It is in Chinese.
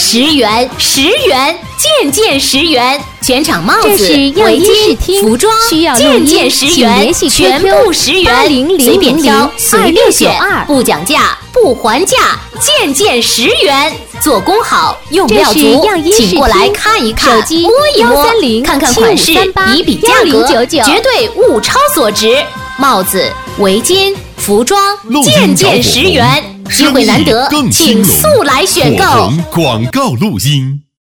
10元，10元，件10元。全场帽子、围巾、服装，件10元，全部10元，随便挑，随便选，不讲价，不还价，件10元。做工好，用料足，请过来看一看，摸一摸，看看款式，比比价格，绝对物超所值。帽子、围巾、服装，件10元，机会难得，请速来选购。 广告录音。